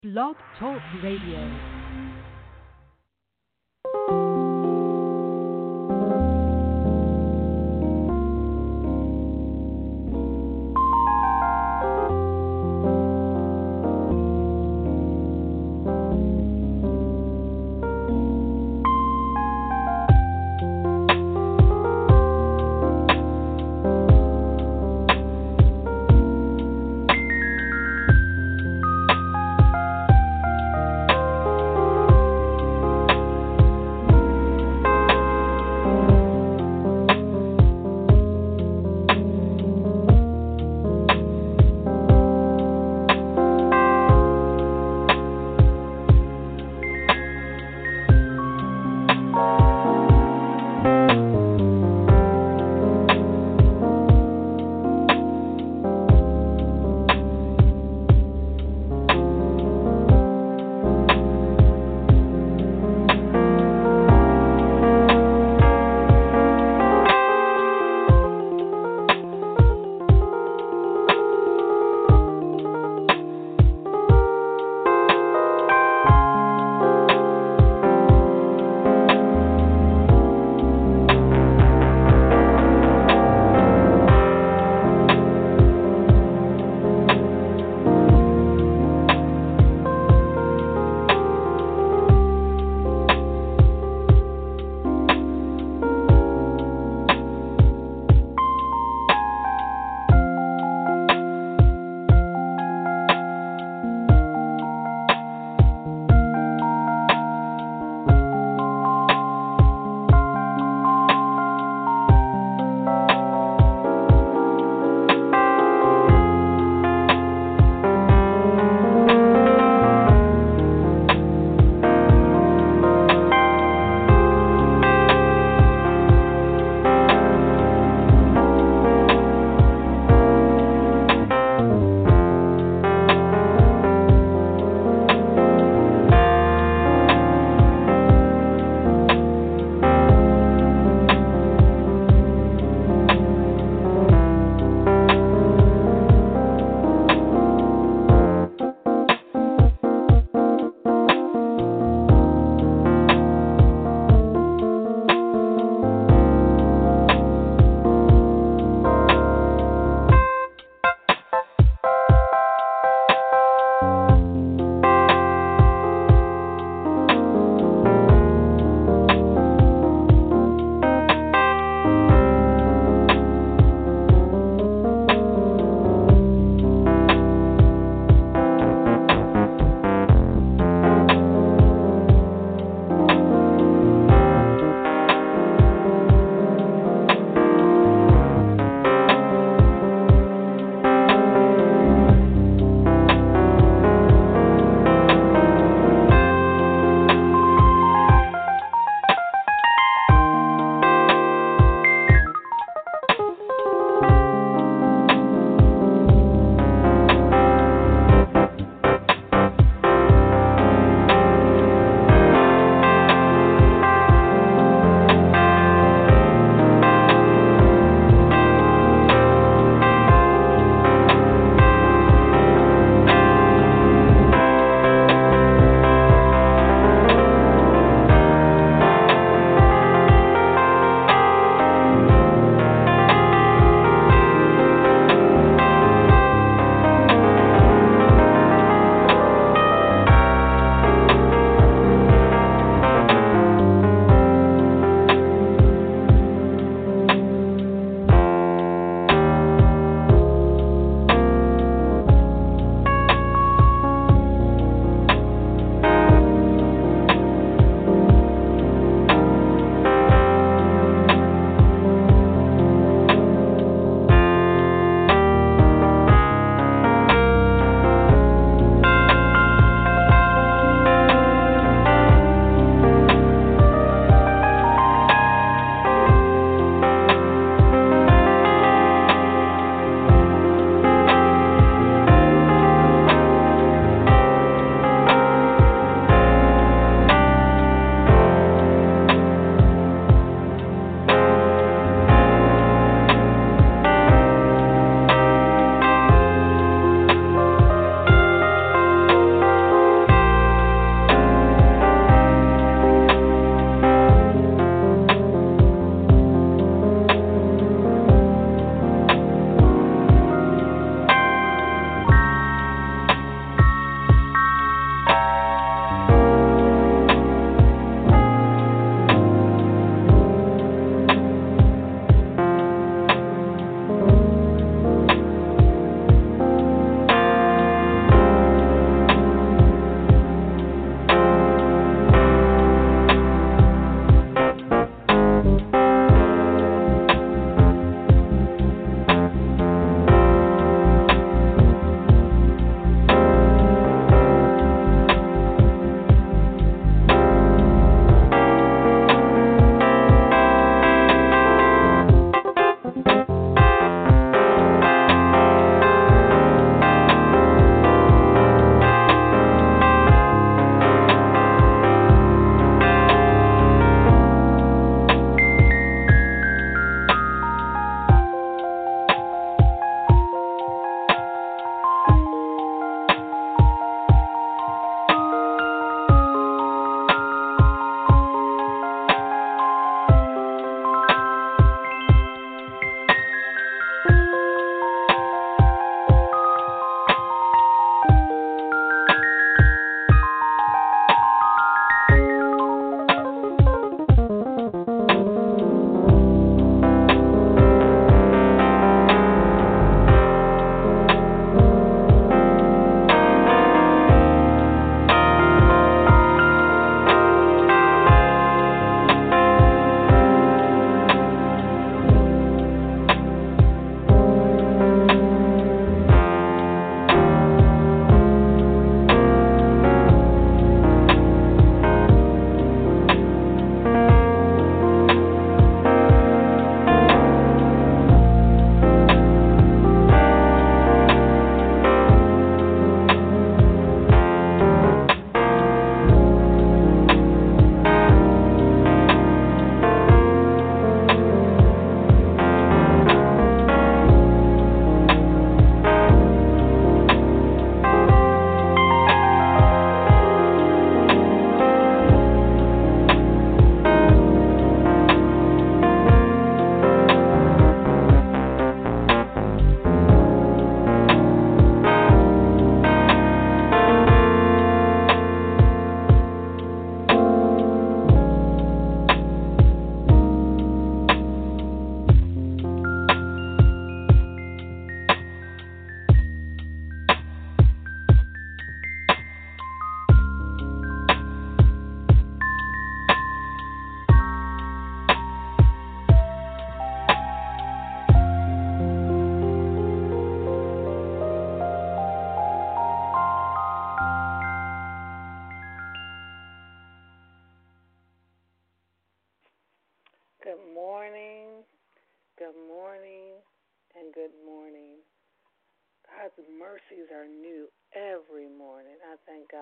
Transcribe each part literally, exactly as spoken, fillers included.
Blog Talk Radio.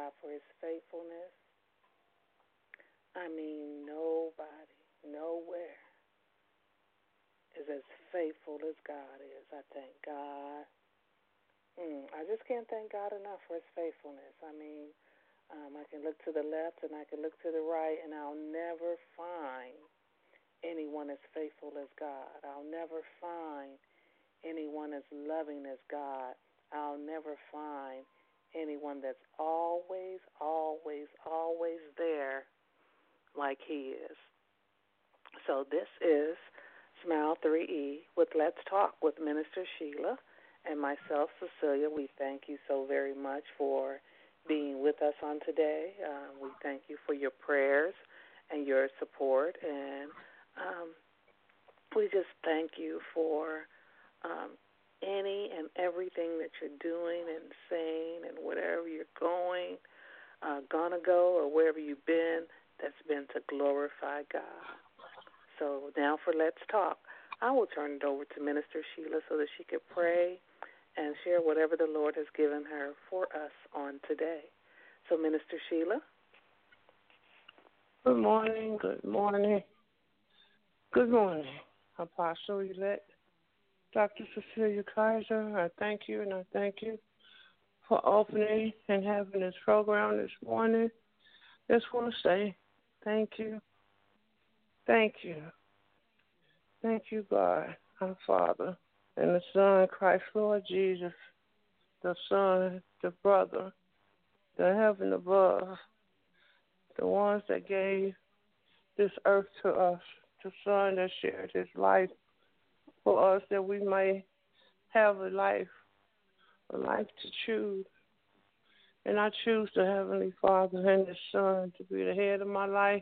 God for his faithfulness. I mean, nobody, nowhere is as faithful as God is. I thank God. Mm, I just can't thank God enough for his faithfulness. I mean, um, I can look to the left and I can look to the right, and I'll never find anyone as faithful as God. I'll never find anyone as loving as God. I'll never find anyone that's always, always, always there like he is. So this is Smile three E with Let's Talk with Minister Sheila and myself, Cecilia. We thank you so very much for being with us on today. Um, we thank you for your prayers and your support, and um, we just thank you for um, any and everything that you're doing and saying and wherever you're going, uh, gonna go, or wherever you've been, that's been to glorify God. So now for Let's Talk, I will turn it over to Minister Sheila so that she could pray and share whatever the Lord has given her for us on today. So, Minister Sheila. Good morning, good morning, good morning, Apostle Elect Doctor Cecilia Kaiser. I thank you and I thank you for opening and having this program this morning. Just want to say thank you, thank you, thank you, God, our Father, and the Son, Christ, Lord Jesus, the Son, the brother, the heaven above, the ones that gave this earth to us, the Son that shared his life for us that we may have a life, a life to choose. And I choose the Heavenly Father and the Son to be the head of my life,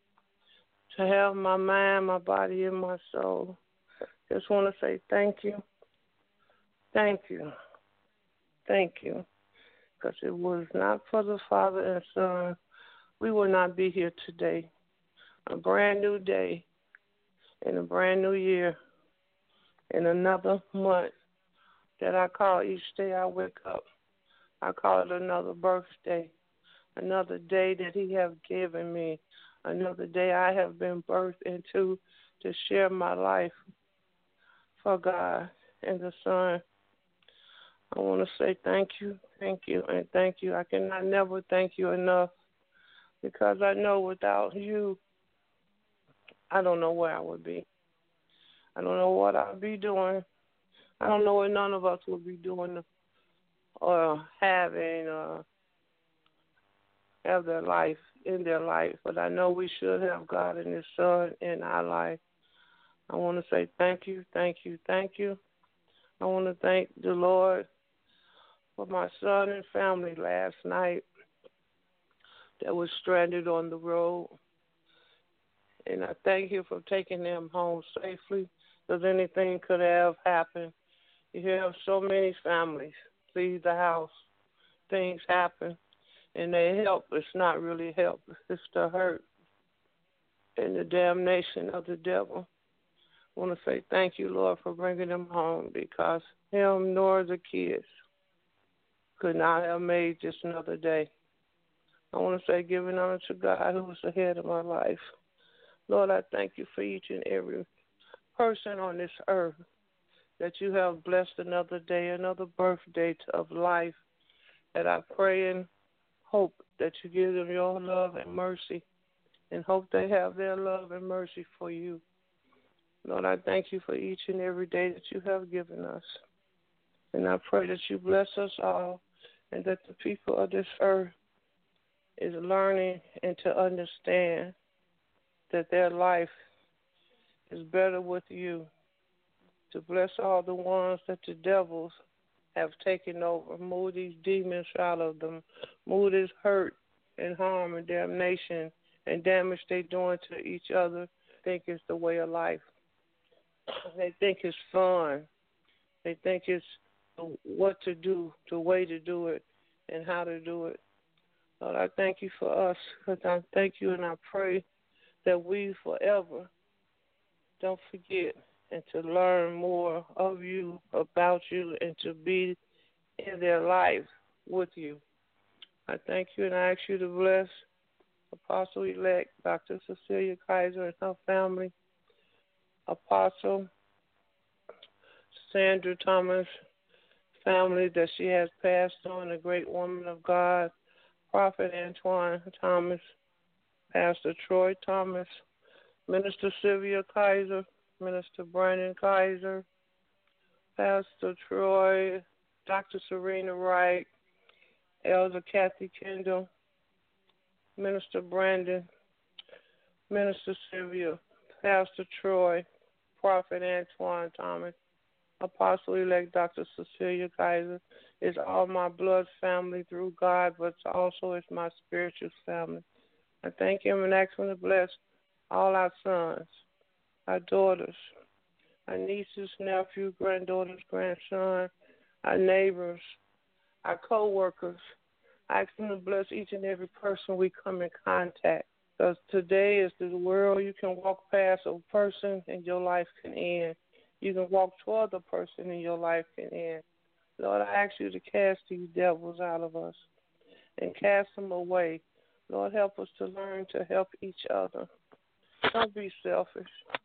to have my mind, my body, and my soul. Just want to say thank you, thank you, thank you. Because it was not for the Father and Son, we would not be here today. A brand new day in a brand new year in another month that I call each day I wake up. I call it another birthday, another day that he have given me, another day I have been birthed into to share my life for God and the Son. I want to say thank you, thank you, and thank you. I cannot never thank you enough because I know without you, I don't know where I would be. I don't know what I'll be doing. I don't know what none of us will be doing or having uh, have their life in their life. But I know we should have God and his Son in our life. I want to say thank you, thank you, thank you. I want to thank the Lord for my son and family last night that was stranded on the road. And I thank you for taking them home safely, because anything could have happened. You have so many families leave the house, things happen, and they help. It's not really help. It's the hurt and the damnation of the devil. I want to say thank you, Lord, for bringing them home, because him nor the kids could not have made just another day. I want to say giving honor to God who is the head of my life. Lord, I thank you for each and every person on this earth that you have blessed another day, another birthday of life, that I pray and hope that you give them your love and mercy, and hope they have their love and mercy for you. Lord, I thank you for each and every day that you have given us. And I pray that you bless us all, and that the people of this earth is learning and to understand that their life is better with you. To bless all the ones that the devils have taken over. Move these demons out of them. Move this hurt and harm and damnation and damage they're doing to each other. Think it's the way of life. They think it's fun. They think it's what to do, the way to do it, and how to do it. Lord, I thank you for us, because I thank you and I pray that we forever don't forget and to learn more of you, about you, and to be in their life with you. I thank you and I ask you to bless Apostle-elect Doctor Cecilia Kaiser and her family, Apostle Sandra Thomas family that she has passed on, a great woman of God, Prophet Antoine Thomas, Pastor Troy Thomas, Minister Sylvia Kaiser, Minister Brandon Kaiser, Pastor Troy, Doctor Serena Wright, Elder Kathy Kendall, Minister Brandon, Minister Sylvia, Pastor Troy, Prophet Antoine Thomas, Apostle-elect Doctor Cecilia Kaiser. It's all my blood family through God, but also it's my spiritual family. I thank him and ask him to bless all our sons, our daughters, our nieces, nephews, granddaughters, grandson, our neighbors, our co-workers. I ask him to bless each and every person we come in contact. Because today is the world you can walk past a person and your life can end. You can walk toward the person and your life can end. Lord, I ask you to cast these devils out of us and cast them away. Lord, help us to learn to help each other. Don't be selfish.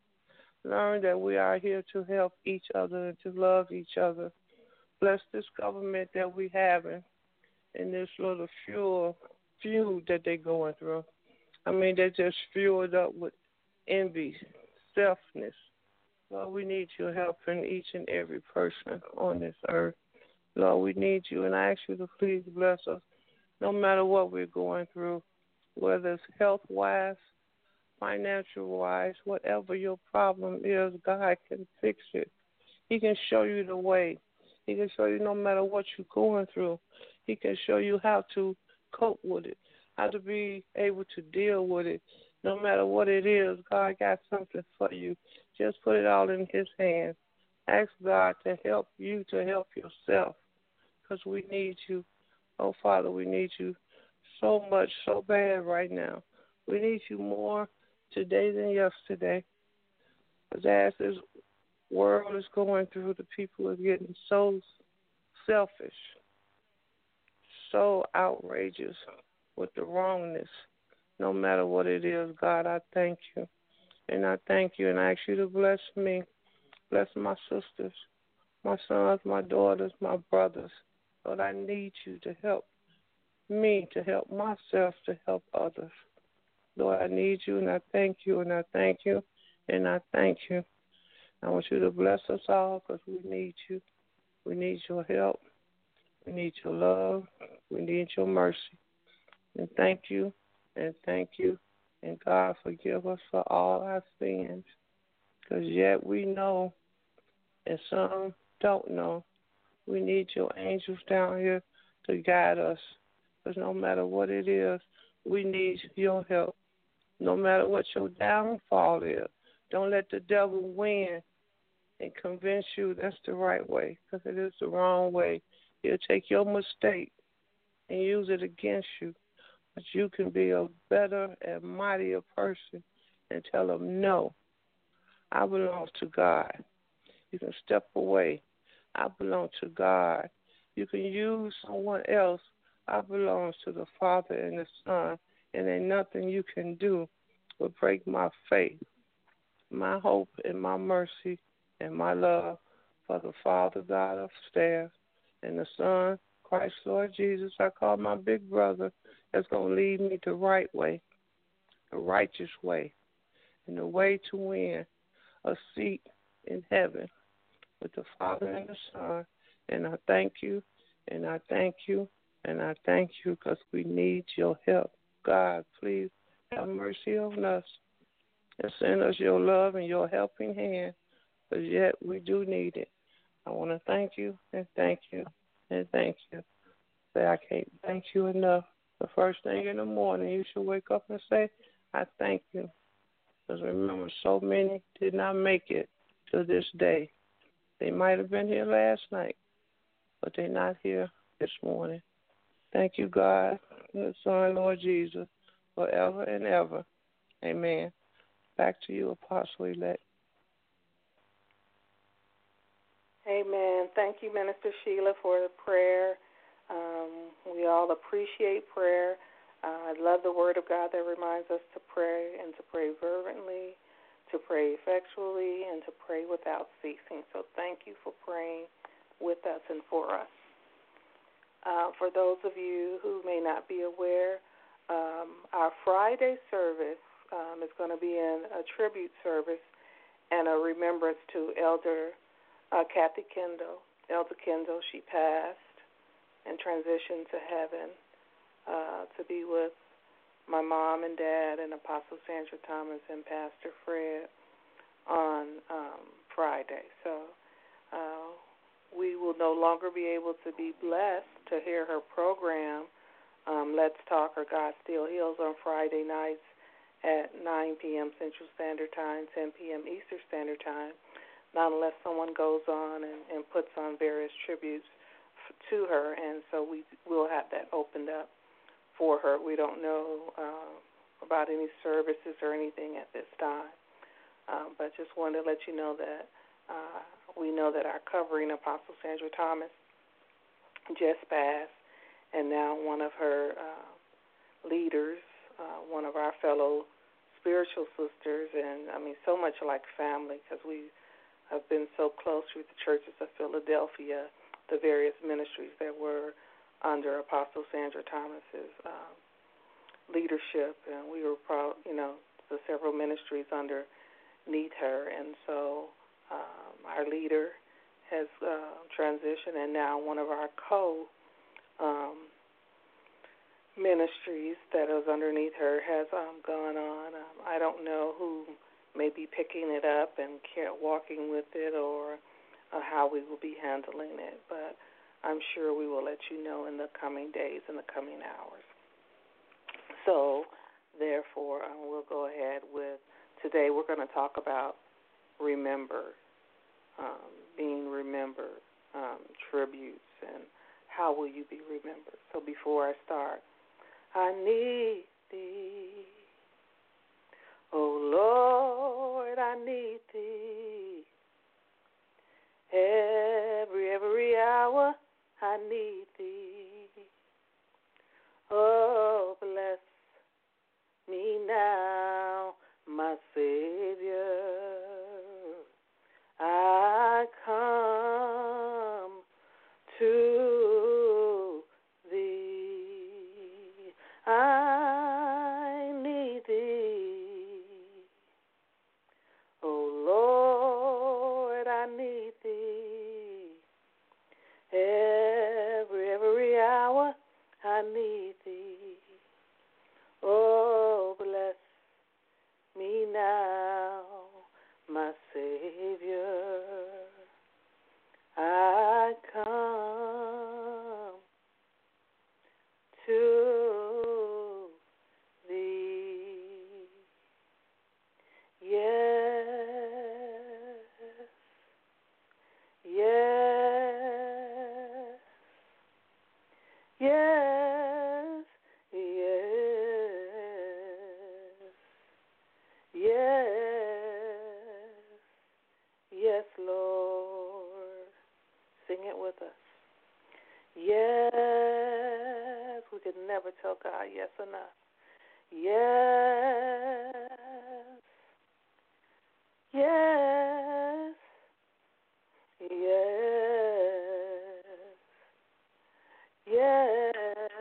Learn that we are here to help each other and to love each other. Bless this government that we have in, in this little fuel, feud that they're going through. I mean, they're just fueled up with envy, selfness. Lord, we need your help in each and every person on this earth. Lord, we need you, and I ask you to please bless us no matter what we're going through, whether it's health-wise, financial-wise, whatever your problem is, God can fix it. He can show you the way. He can show you no matter what you're going through. He can show you how to cope with it, how to be able to deal with it. No matter what it is, God got something for you. Just put it all in his hands. Ask God to help you to help yourself, because we need you. Oh, Father, we need you so much, so bad right now. We need you more today than yesterday. Because as this world is going through, the people are getting so selfish, so outrageous with the wrongness. No matter what it is, God, I thank you. And I thank you and I ask you to bless me, bless my sisters, my sons, my daughters, my brothers. Lord, I need you to help me, to help myself, to help others. Lord, I need you and I thank you and I thank you and I thank you. I want you to bless us all because we need you. We need your help. We need your love. We need your mercy. And thank you and thank you. And God, forgive us for all our sins, because yet we know, and some don't know. We need your angels down here to guide us, because no matter what it is, we need your help. No matter what your downfall is, don't let the devil win and convince you that's the right way, because it is the wrong way. He'll take your mistake and use it against you. But you can be a better and mightier person and tell them, no, I belong to God. You can step away. I belong to God. You can use someone else. I belong to the Father and the Son, and ain't nothing you can do will break my faith, my hope, and my mercy, and my love for the Father, God upstairs, and the Son, Christ, Lord Jesus. I call my big brother that's going to lead me the right way, the righteous way, and the way to win a seat in heaven with the Father and the Son. And I thank you, and I thank you, and I thank you because we need your help. God, please have mercy on us and send us your love and your helping hand, because yet we do need it. I want to thank you and thank you and thank you. Say I can't thank you enough. The first thing in the morning, you should wake up and say, I thank you. Because remember, so many did not make it to this day. They might have been here last night, but they're not here this morning. Thank you, God, and the Son, Lord Jesus, forever and ever. Amen. Back to you, Apostle-elect. Amen. Thank you, Minister Sheila, for the prayer. Um, we all appreciate prayer. Uh, I love the Word of God that reminds us to pray and to pray fervently, to pray effectually, and to pray without ceasing. So thank you for praying with us and for us. Uh, for those of you who may not be aware, um, our Friday service um, is going to be in a tribute service and a remembrance to Elder uh, Kathy Kendall. Elder Kendall, she passed and transitioned to heaven uh, to be with my mom and dad and Apostle Sandra Thomas and Pastor Fred on um, Friday. So uh, we will no longer be able to be blessed to hear her program, um, Let's Talk or God Still Heals, on Friday nights at nine p.m. Central Standard Time, ten p.m. Eastern Standard Time, not unless someone goes on and, and puts on various tributes to her, and so we will have that opened up for her. We don't know uh, about any services or anything at this time, um, but just wanted to let you know that uh, we know that our covering, Apostle Sandra Thomas, just passed, and now one of her uh, leaders, uh, one of our fellow spiritual sisters, and I mean so much like family, because we have been so close with the churches of Philadelphia, the various ministries that were under Apostle Sandra Thomas's um, leadership, and we were proud, you know, the several ministries underneath her, and so um, our leader has uh, transitioned, and now one of our co um, ministries that was underneath her has um, gone on. Um, I don't know who may be picking it up and walking with it, or Uh, how we will be handling it, but I'm sure we will let you know in the coming days, in the coming hours. So, therefore, uh, we'll go ahead with today. We're going to talk about remember, um, being remembered, um, tributes, and how will you be remembered. So, before I start, I need thee, oh Lord, I need thee. Every, every hour I need thee. Oh, bless me now, my Savior. I come to thee. I need thee. Oh, Lord, I need thee. Every, every hour I need thee. Oh, bless me now, my Savior. I come to thee. Yes, yes, yes, yes, yes, yes, Lord. Sing it with us. Yes, we could never tell God yes enough. Yes, yes, yes, yes,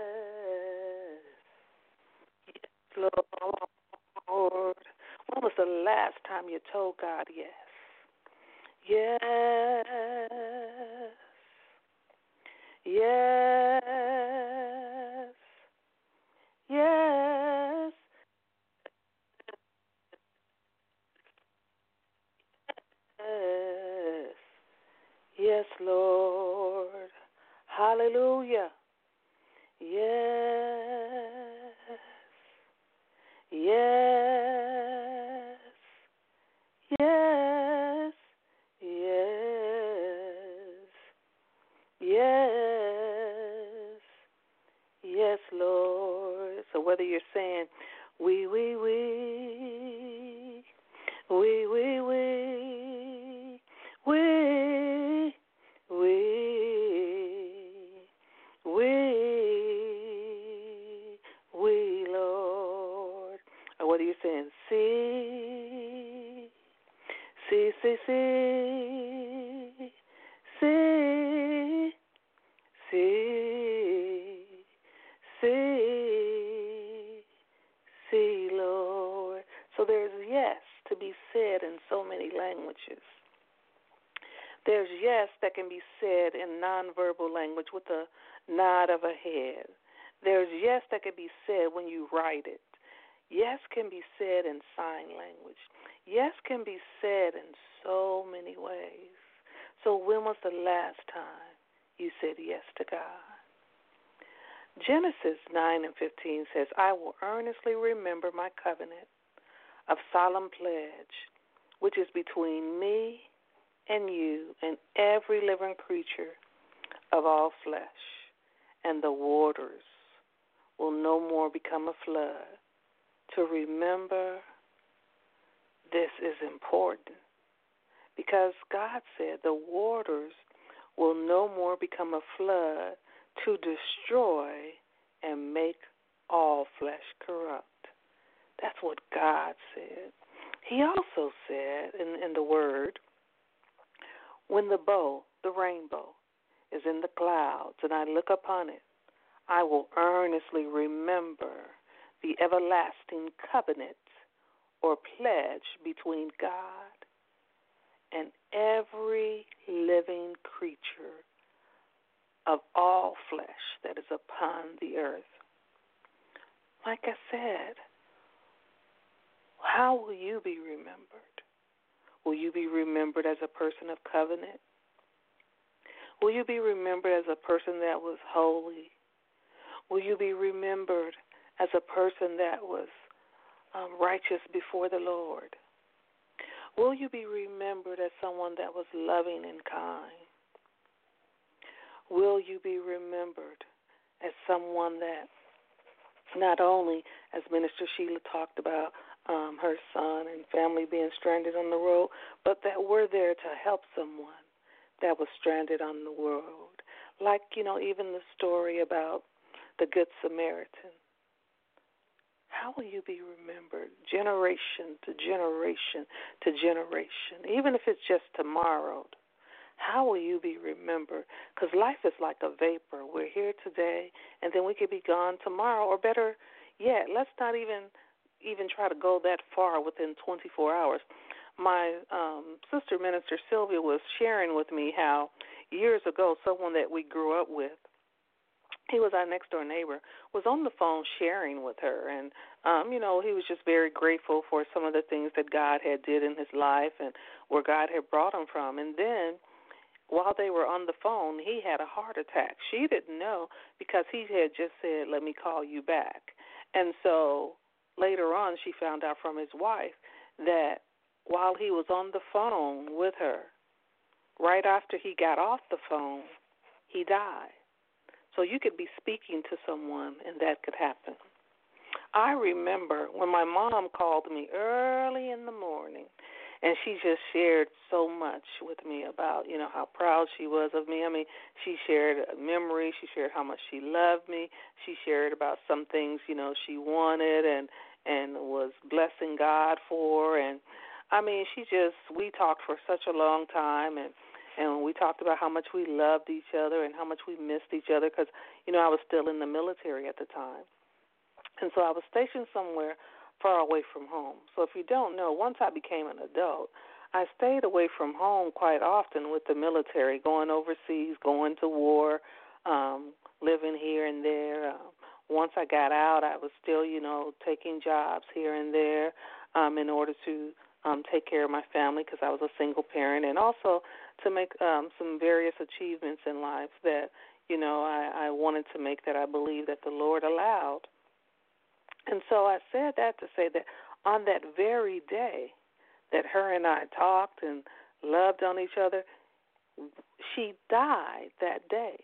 Lord. When was the last time you told God yes? Yes, yes, yes, yes, yes, Lord. Hallelujah. Yes, yes, yes, yes, yes, yes, Lord. So whether you're saying, we, we, we, we, we, we, we, we, we, what are you saying? See, see, see, see, see, see, see, see, Lord. So there's yes to be said in so many languages. There's yes that can be said in nonverbal language with a nod of a head. There's yes that can be said when you write it. Yes can be said in sign language. Yes can be said in so many ways. So when was the last time you said yes to God? Genesis nine and fifteen says, I will earnestly remember my covenant of solemn pledge, which is between me and you and every living creature of all flesh, and the waters will no more become a flood. To remember this is important because God said the waters will no more become a flood to destroy and make all flesh corrupt. That's what God said. He also said in, in the Word, when the bow, the rainbow, is in the clouds and I look upon it, I will earnestly remember the everlasting covenant or pledge between God and every living creature of all flesh that is upon the earth. Like I said, how will you be remembered? Will you be remembered as a person of covenant? Will you be remembered as a person that was holy? Will you be remembered as a person that was um, righteous before the Lord? Will you be remembered as someone that was loving and kind? Will you be remembered as someone that not only, as Minister Sheila talked about, um, her son and family being stranded on the road, but that we're there to help someone that was stranded on the road. Like, you know, even the story about the Good Samaritan. How will you be remembered generation to generation to generation, even if it's just tomorrow? How will you be remembered? Because life is like a vapor. We're here today, and then we could be gone tomorrow. Or better yet, let's not even even try to go that far within twenty-four hours. My um, sister, Minister Sylvia, was sharing with me how years ago someone that we grew up with, he was our next-door neighbor, was on the phone sharing with her. And, um, you know, he was just very grateful for some of the things that God had did in his life and where God had brought him from. And then while they were on the phone, he had a heart attack. She didn't know because he had just said, let me call you back. And so later on she found out from his wife that while he was on the phone with her, right after he got off the phone, he died. So you could be speaking to someone and that could happen. I remember when my mom called me early in the morning, and she just shared so much with me about, you know, how proud she was of me. I mean, she shared a memory. She shared how much she loved me. She shared about some things, you know, she wanted and and was blessing God for. And, I mean, she just, we talked for such a long time, and, and we talked about how much we loved each other and how much we missed each other because, you know, I was still in the military at the time. And so I was stationed somewhere far away from home. So if you don't know, once I became an adult, I stayed away from home quite often with the military, going overseas, going to war, um, living here and there. Um, once I got out, I was still, you know, taking jobs here and there um, in order to um, take care of my family because I was a single parent, and also to make um, some various achievements in life that, you know, I, I wanted to make that I believe that the Lord allowed. And so I said that to say that on that very day that her and I talked and loved on each other, she died that day.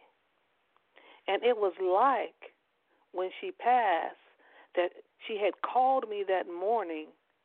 And it was like when she passed that she had called me that morning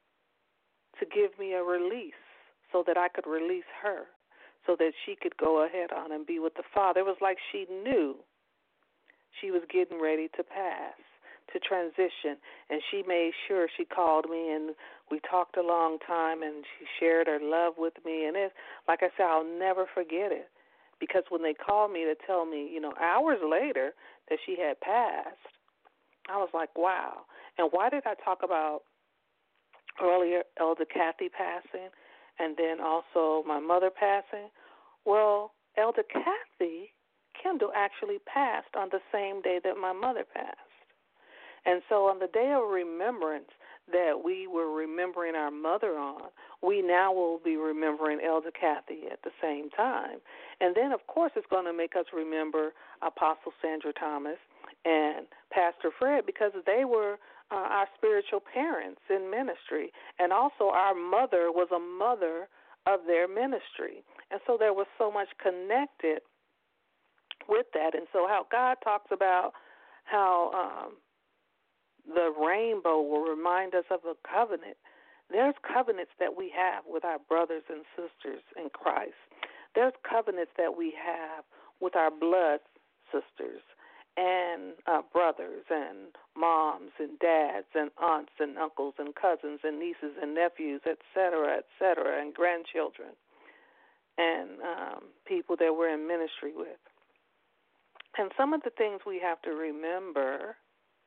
to give me a release so that I could release her, so that she could go ahead on and be with the Father. It was like she knew she was getting ready to pass, to transition, and she made sure she called me, and we talked a long time, and she shared her love with me. And it, like I said, I'll never forget it, because when they called me to tell me, you know, hours later that she had passed, I was like, wow. And why did I talk about earlier Elder Kathy passing and then also my mother passing? Well, Elder Kathy Kendall actually passed on the same day that my mother passed. And so on the day of remembrance that we were remembering our mother on, we now will be remembering Elder Kathy at the same time. And then, of course, it's going to make us remember Apostle Sandra Thomas and Pastor Fred, because they were uh, our spiritual parents in ministry. And also our mother was a mother of their ministry. And so there was so much connected with that. And so how God talks about how um, the rainbow will remind us of a covenant. There's covenants that we have with our brothers and sisters in Christ. There's covenants that we have with our blood sisters and uh, brothers and moms and dads and aunts and uncles and cousins and nieces and nephews, et cetera, et cetera, and grandchildren and um, people that we're in ministry with. And some of the things we have to remember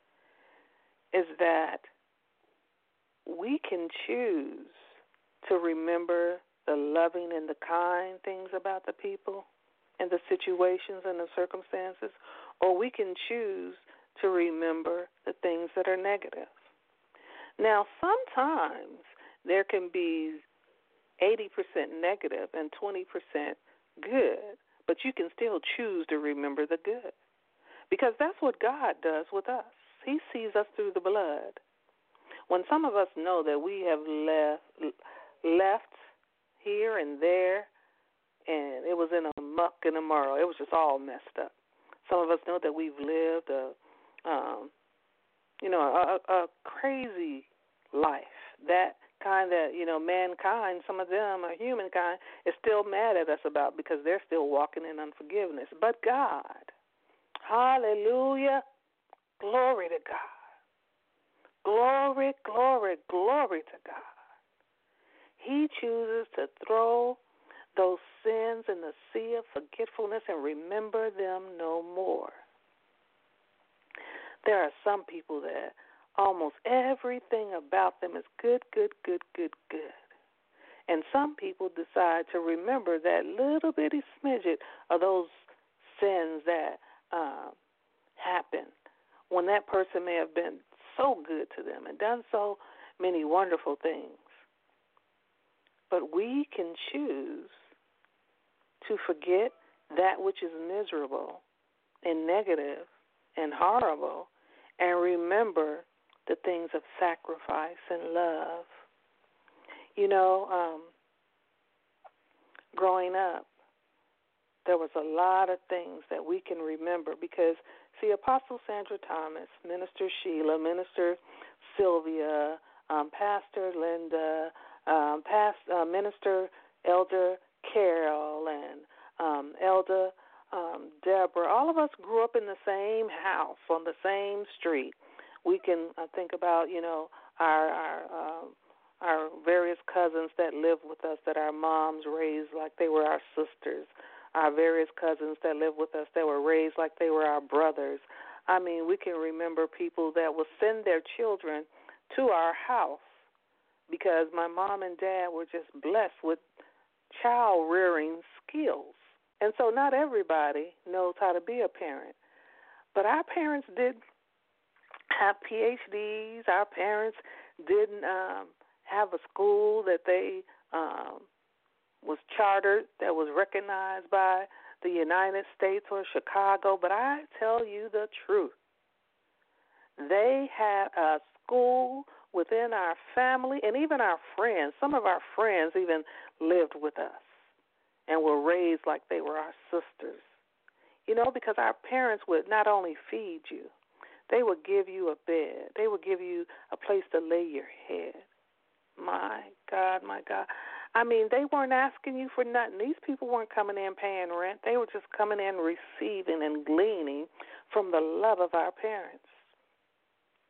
is that we can choose to remember the loving and the kind things about the people and the situations and the circumstances, or we can choose to remember the things that are negative. Now, sometimes there can be eighty percent negative and twenty percent good, but you can still choose to remember the good, because that's what God does with us. He sees us through the blood. When some of us know that we have left left here and there, and it was in a muck and a murrow, it was just all messed up. Some of us know that we've lived a, um, you know, a, a crazy life. That kind that, you know, mankind, some of them, or humankind, is still mad at us about, because they're still walking in unforgiveness. But God, hallelujah, glory to God. Glory, glory, glory to God. He chooses to throw those sins in the sea of forgetfulness and remember them no more. There are some people that almost everything about them is good, good, good, good, good. And some people decide to remember that little bitty smidget of those sins that uh, happened when that person may have been so good to them and done so many wonderful things. But we can choose to forget that which is miserable and negative and horrible and remember the things of sacrifice and love. You know, um, growing up, there was a lot of things that we can remember because, see, Apostle Sandra Thomas, Minister Sheila, Minister Sylvia, um, Pastor Linda, um, Past, uh, Minister Elder Carol, and um, Elder um, Deborah, all of us grew up in the same house on the same street. We can uh, think about, you know, our our, um, our various cousins that live with us that our moms raised like they were our sisters, our various cousins that live with us that were raised like they were our brothers. I mean, we can remember people that will send their children to our house because my mom and dad were just blessed with child-rearing skills. And so not everybody knows how to be a parent. But our parents did have P H Ds. Our parents didn't um, have a school that they um, was chartered, that was recognized by the United States or Chicago. But I tell you the truth. They had a school within our family and even our friends. Some of our friends even lived with us and were raised like they were our sisters. You know, because our parents would not only feed you, they would give you a bed. They would give you a place to lay your head. My God, my God. I mean, they weren't asking you for nothing. These people weren't coming in paying rent. They were just coming in receiving and gleaning from the love of our parents.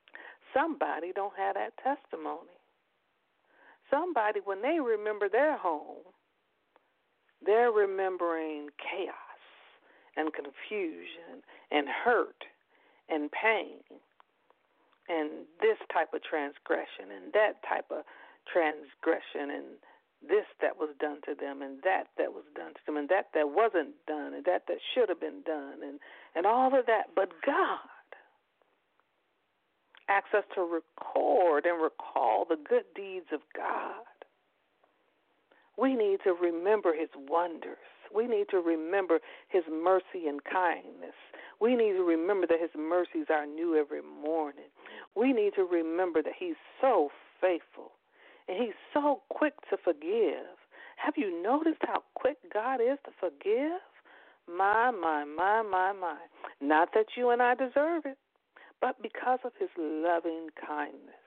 somebody don't have that testimony. Somebody, when they remember their home, they're remembering chaos and confusion and hurt and pain and this type of transgression and that type of transgression and this that was done to them and that that was done to them and that that wasn't done and that that should have been done and, and all of that. But God asks us to record and recall the good deeds of God. We need to remember his wonders. We need to remember his mercy and kindness. We need to remember that his mercies are new every morning. We need to remember that he's so faithful and he's so quick to forgive. Have you noticed how quick God is to forgive? My, my, my, my, my. Not that you and I deserve it, but because of his loving kindness.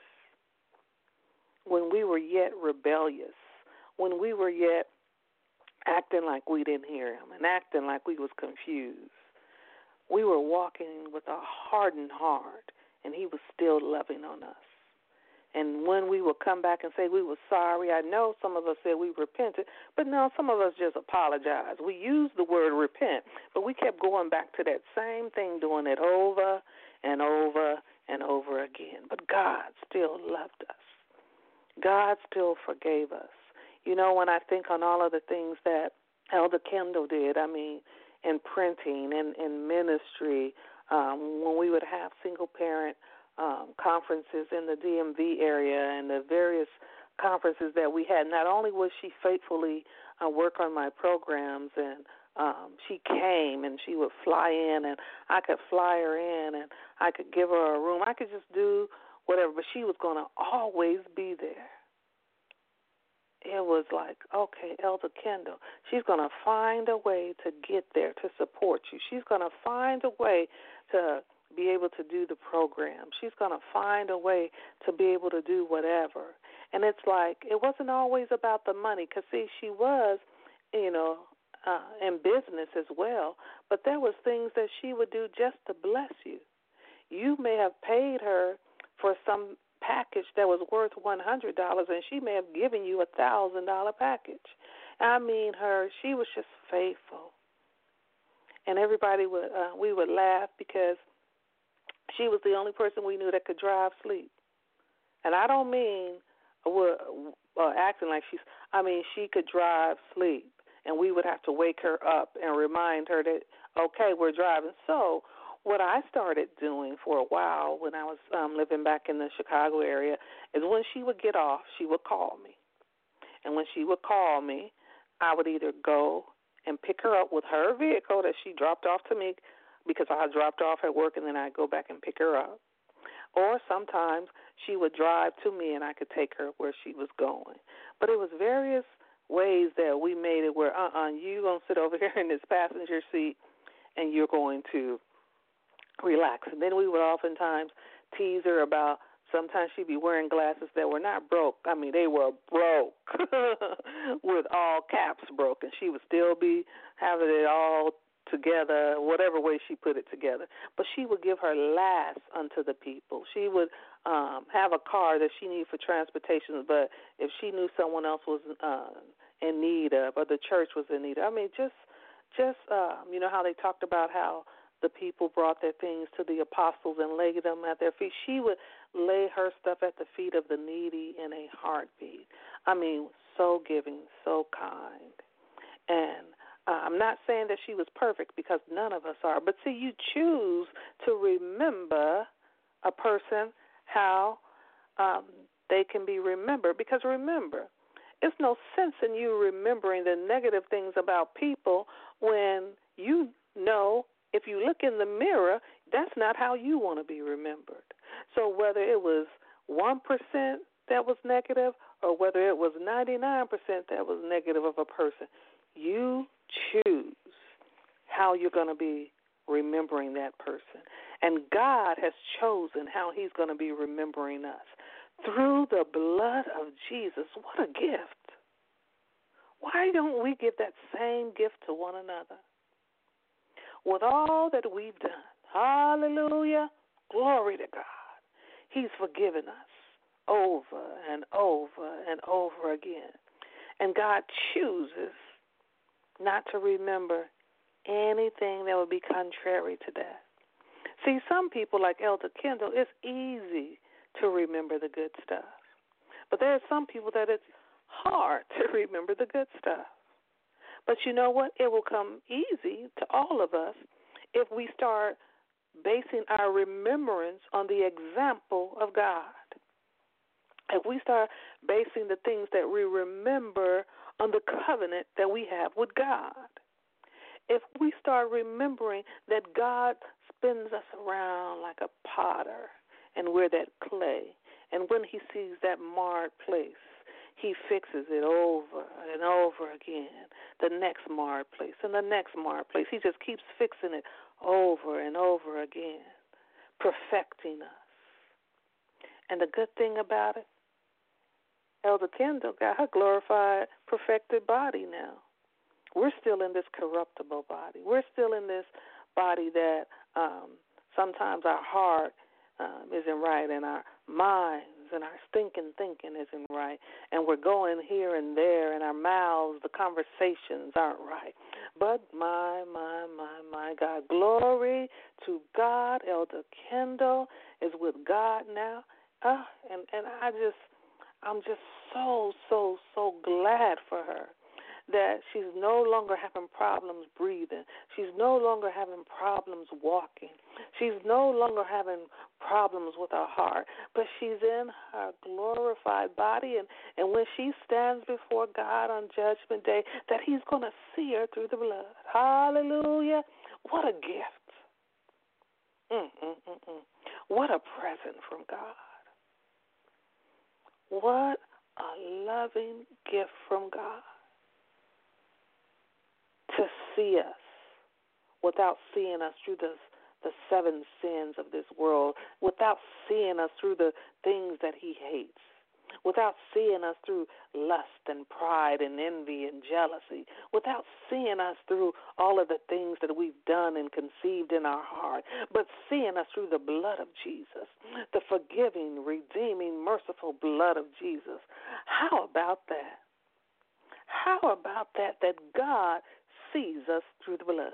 When we were yet rebellious, when we were yet acting like we didn't hear him and acting like we was confused, we were walking with a hardened heart, and he was still loving on us. And when we would come back and say we were sorry, I know some of us said we repented, but no, some of us just apologized. We used the word repent, but we kept going back to that same thing, doing it over and over and over again. But God still loved us. God still forgave us. You know, when I think on all of the things that Elder Kendall did, I mean, in printing and in ministry, um, when we would have single-parent um, conferences in the D M V area and the various conferences that we had, not only would she faithfully uh, work on my programs, and um, she came and she would fly in, and I could fly her in, and I could give her a room. I could just do whatever, but she was going to always be there. It was like, okay, Elder Kendall, she's going to find a way to get there to support you. She's going to find a way to be able to do the program. She's going to find a way to be able to do whatever. And it's like, it wasn't always about the money, because, see, she was, you know, uh, in business as well, but there was things that she would do just to bless you. You may have paid her for some package that was worth one hundred dollars, and she may have given you a one thousand dollars package. I mean, her, she was just faithful. And everybody would, uh, we would laugh because she was the only person we knew that could drive sleep. And I don't mean uh, acting like she's, I mean, she could drive sleep, and we would have to wake her up and remind her that, okay, we're driving. So what I started doing for a while when I was um, living back in the Chicago area is when she would get off, she would call me. And when she would call me, I would either go and pick her up with her vehicle that she dropped off to me, because I dropped off at work, and then I'd go back and pick her up. Or sometimes she would drive to me and I could take her where she was going. But it was various ways that we made it where, uh-uh, you're going to sit over here in this passenger seat and you're going to relax. And then we would oftentimes tease her about, sometimes she'd be wearing glasses that were not broke. I mean, they were broke, with all caps broke, and she would still be having it all together, whatever way she put it together. But she would give her last unto the people. She would um, have a car that she needed for transportation, but if she knew someone else was uh, in need of, or the church was in need of, I mean, just, just um, you know how they talked about how the people brought their things to the apostles and laid them at their feet. She would lay her stuff at the feet of the needy in a heartbeat. I mean, so giving, so kind. And uh, I'm not saying that she was perfect, because none of us are. But see, you choose to remember a person how um, they can be remembered. Because remember, it's no sense in you remembering the negative things about people when you know, if you look in the mirror, that's not how you want to be remembered. So whether it was one percent that was negative, or whether it was ninety-nine percent that was negative of a person, you choose how you're going to be remembering that person. And God has chosen how he's going to be remembering us. Through the blood of Jesus. What a gift. Why don't we give that same gift to one another? With all that we've done, hallelujah, glory to God. He's forgiven us over and over and over again. And God chooses not to remember anything that would be contrary to that. See, some people like Elder Kendall, it's easy to remember the good stuff. But there are some people that it's hard to remember the good stuff. But you know what? It will come easy to all of us if we start basing our remembrance on the example of God. If we start basing the things that we remember on the covenant that we have with God. If we start remembering that God spins us around like a potter and we're that clay, and when he sees that marred place, he fixes it over and over again, the next marred place and the next marred place. He just keeps fixing it over and over again, perfecting us. And the good thing about it, Elder Kendall got her glorified, perfected body now. We're still in this corruptible body. We're still in this body that um, sometimes our heart um, isn't right and our minds and our stinking thinking isn't right. And we're going here and there and our mouths, the conversations aren't right. But my, my, my, my God, glory to God. Elder Kendall is with God now. Uh, and, and I just, I'm just so, so, so glad for her that she's no longer having problems breathing. She's no longer having problems walking. She's no longer having problems with her heart, but she's in her glorified body, and, and when she stands before God on Judgment Day, that he's going to see her through the blood. Hallelujah. What a gift. Mm-mm-mm-mm. What a present from God. What a loving gift from God to see us without seeing us through the, the seven sins of this world, without seeing us through the things that he hates, without seeing us through lust and pride and envy and jealousy, without seeing us through all of the things that we've done and conceived in our heart, but seeing us through the blood of Jesus, the forgiving, redeeming, merciful blood of Jesus. How about that? How about that, that God sees us through the blood?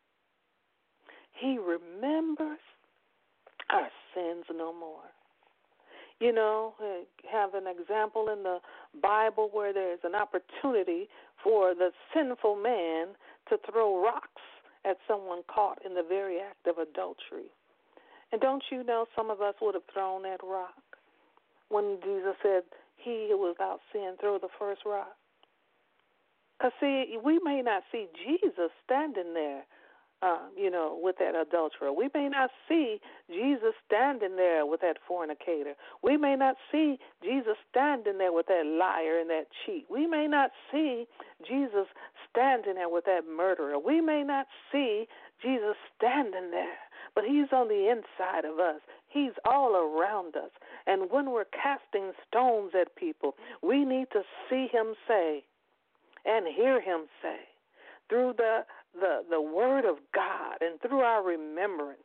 He remembers our sins no more. You know, have an example in the Bible where there's an opportunity for the sinful man to throw rocks at someone caught in the very act of adultery. And don't you know some of us would have thrown that rock when Jesus said, he who was without sin, throw the first rock? Because, see, we may not see Jesus standing there, uh, you know, with that adulterer. We may not see Jesus standing there with that fornicator. We may not see Jesus standing there with that liar and that cheat. We may not see Jesus standing there with that murderer. We may not see Jesus standing there, but he's on the inside of us. He's all around us. And when we're casting stones at people, we need to see him say and hear him say through the, the, the word of God and through our remembrance,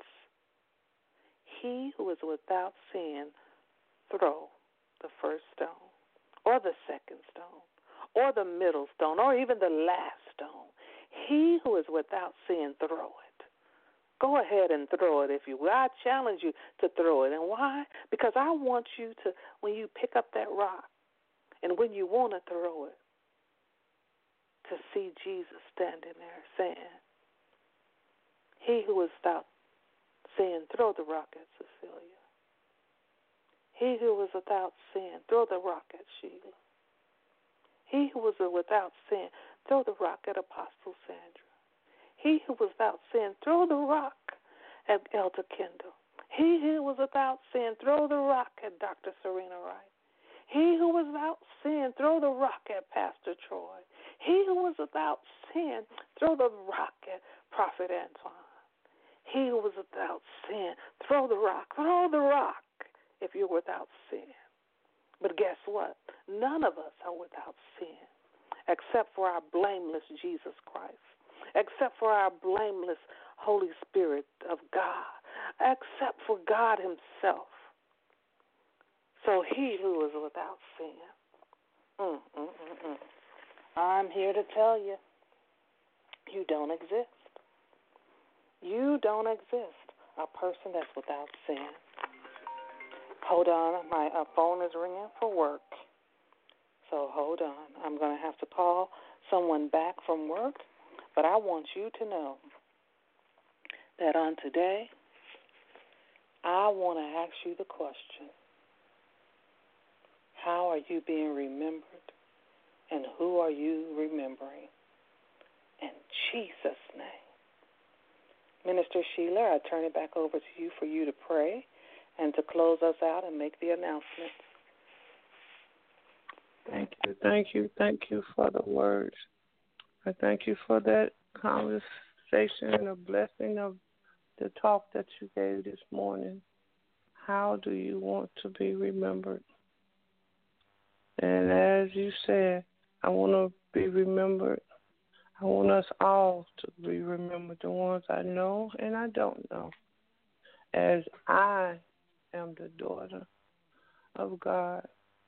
he who is without sin, throw the first stone or the second stone or the middle stone or even the last stone. He who is without sin, throw it. Go ahead and throw it if you will. I challenge you to throw it. And why? Because I want you to, when you pick up that rock and when you want to throw it, to see Jesus standing there saying, he who is without sin, throw the rock at Cecilia. He who was without sin, throw the rock at Sheila. He who was without sin, throw the rock at Apostle Sandra. He who was without sin, throw the rock at Elder Kendall. He who was without sin, throw the rock at Doctor Serena Wright. He who was without sin, throw the rock at Pastor Troy. He who was without sin, throw the rock at Prophet Antoine. He who was without sin, throw the rock. Throw the rock if you're without sin. But guess what? None of us are without sin except for our blameless Jesus Christ, except for our blameless Holy Spirit of God, except for God himself. So he who is without sin. Mm, mm, mm, mm. I'm here to tell you, you don't exist. You don't exist. A person that's without sin. Hold on, my uh, phone is ringing for work. So hold on. I'm going to have to call someone back from work, but I want you to know that on today, I want to ask you the question, how are you being remembered, and who are you remembering? In Jesus' name. Minister Sheila, I turn it back over to you for you to pray and to close us out and make the announcement. Thank you, thank you, thank you for the words. I thank you for that conversation and the blessing of the talk that you gave this morning. How do you want to be remembered? And as you said, I want to be remembered. I want us all to be remembered, the ones I know and I don't know, as I am the daughter of God.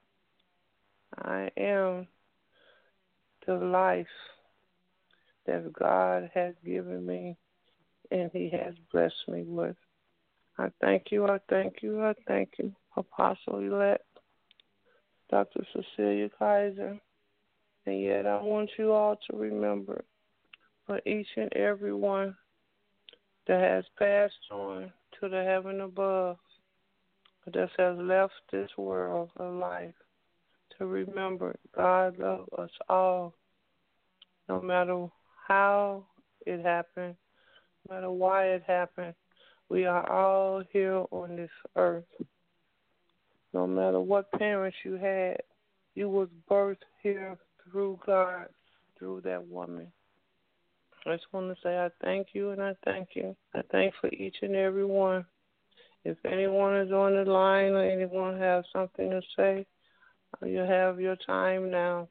I am the life that God has given me and he has blessed me with. I thank you, I thank you, I thank you, Apostle-elect Doctor Cecilia Kaiser. And yet I want you all to remember for each and every one that has passed on to the heaven above, that has left this world of life, to remember God loves us all, no matter how it happened, no matter why it happened. We are all here on this earth. No matter what parents you had, you was birthed here through God, through that woman. I just want to say I thank you and I thank you. I thank for each and every one. If anyone is on the line or anyone has something to say, you have your time now.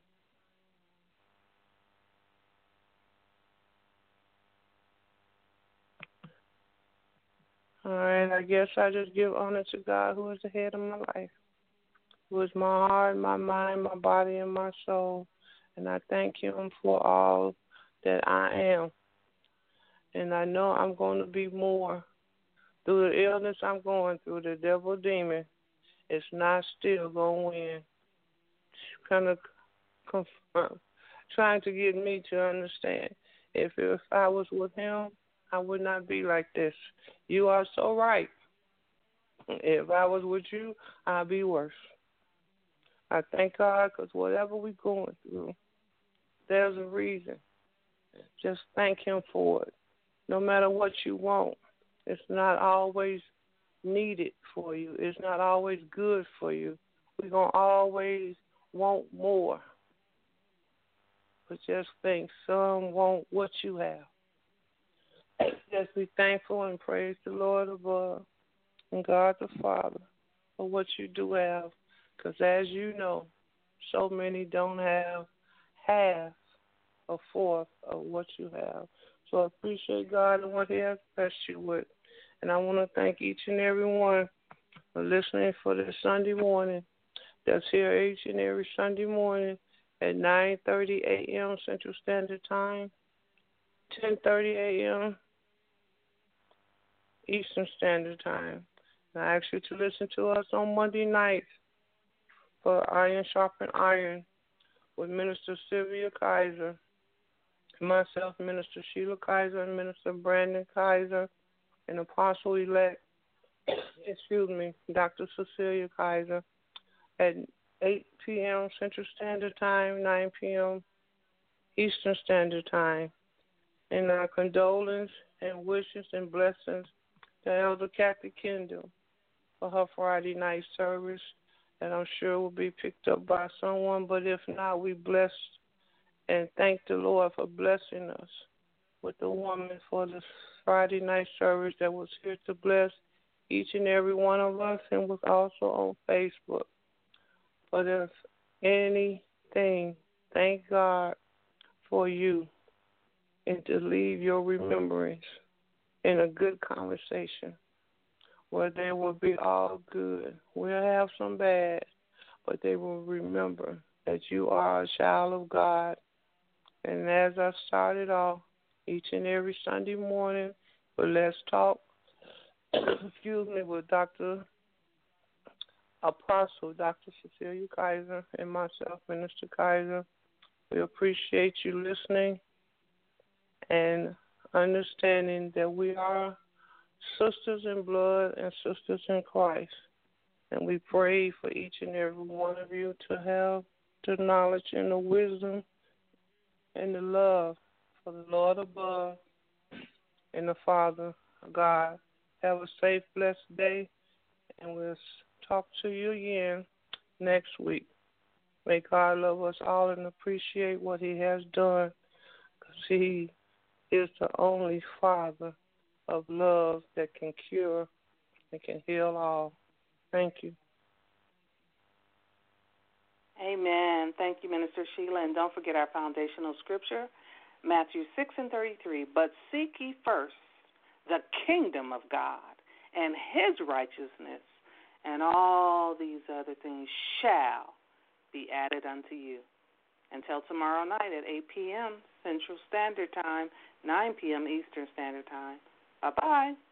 All right, I guess I just give honor to God, who is the head of my life, who is my heart, my mind, my body, and my soul. And I thank him for all that I am. And I know I'm going to be more. Through the illness I'm going through, the devil demon, it's not still going to win. It's kind of confirm, trying to get me to understand. If, if I was with him, I would not be like this. You are so right. If I was with you, I'd be worse. I thank God because whatever we're going through, there's a reason. Just thank him for it. No matter what you want, it's not always needed for you. It's not always good for you. We're going to always want more. But just think, some want what you have. Just be thankful and praise the Lord above and God the Father for what you do have. Because as you know, so many don't have half a fourth of what you have. So I appreciate God and what he has blessed you with. And I want to thank each and every one for listening for this Sunday morning. That's here each and every Sunday morning at nine thirty a.m. Central Standard Time, ten thirty a.m. Eastern Standard Time. And I ask you to listen to us on Monday nights for Iron Sharpen Iron with Minister Sylvia Kaiser, myself, Minister Sheila Kaiser, and Minister Brandon Kaiser, and Apostle-elect, excuse me, Doctor Cecilia Kaiser, at eight p.m. Central Standard Time, nine p.m. Eastern Standard Time. And our condolence and wishes and blessings to Elder Kathy Kendall for her Friday night service that I'm sure will be picked up by someone, but if not, we bless and thank the Lord for blessing us with the woman for the Friday night service that was here to bless each and every one of us and was also on Facebook. But if anything, thank God for you and to leave your remembrance in a good conversation where they will be all good. We'll have some bad, but they will remember that you are a child of God. And as I started off, each and every Sunday morning, but Let's Talk, excuse me, with Doctor Apostle, Doctor Cecilia Kaiser, and myself, Minister Kaiser. We appreciate you listening and understanding that we are sisters in blood and sisters in Christ. And we pray for each and every one of you to have the knowledge and the wisdom and the love for the Lord above and the Father God. Have a safe, blessed day, and we'll talk to you again next week. May God love us all and appreciate what he has done, because he is the only Father of love that can cure and can heal all. Thank you. Amen. Thank you, Minister Sheila. And don't forget our foundational scripture, Matthew six and thirty-three. But seek ye first the kingdom of God and his righteousness, and all these other things shall be added unto you. Until tomorrow night at eight p.m. Central Standard Time, nine p.m. Eastern Standard Time. Bye-bye.